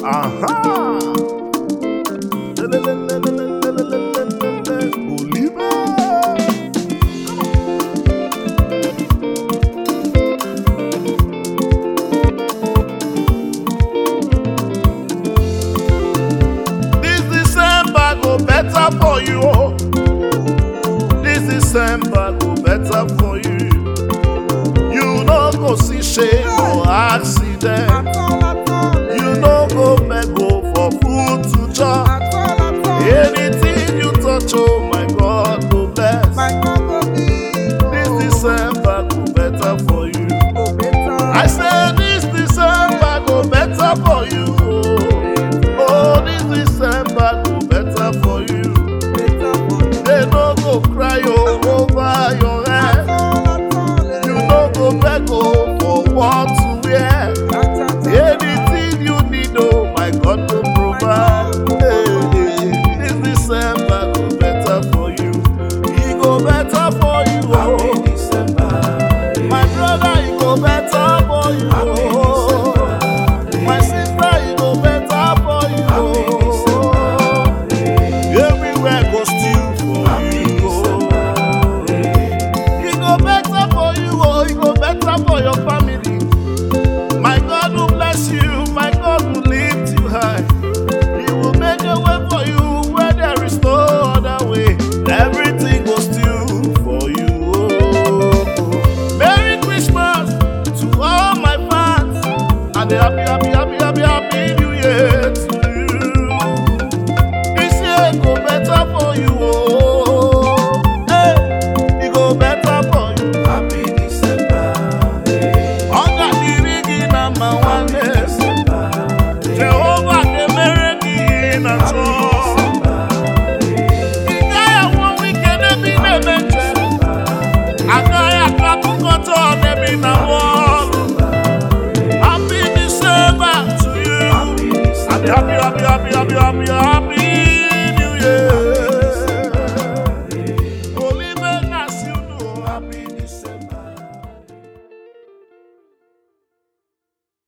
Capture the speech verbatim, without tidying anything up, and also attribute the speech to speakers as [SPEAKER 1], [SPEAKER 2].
[SPEAKER 1] Aha! This December go better for you. This December go better for you. You no go see shame or accident. You no go beg for food to chop. Anything you touch, oh my God, go bless. This December go better for you. I said this December go better for you. Oh, this December go better for you. They no go cry over your head. You no go beg for what to wear. Anything you need, oh my God, to provide. Hey, this December go better for you. He go better for you. Oh, my brother, he go better for you. Oh, my sister, he go better for you. Oh, everywhere goes still for you. Oh, he go better for you. Oh, he go better for your family. My God will bless you. My God will lift you high. He will make a way for you where there is no other way. Everything goes still for you. Oh, Merry Christmas to all my fans, and a happy, happy, happy, happy, happy New Year to you. This year go better for you. Oh, hey, it go better for you.
[SPEAKER 2] Happy December,
[SPEAKER 1] Under the ring number one is Jehovah the Mercy in a throne. The guy I want we can be the mention. I got a couple cut on them in a wall. Happy December to you. Happy, happy, happy, happy, happy, happy, happy.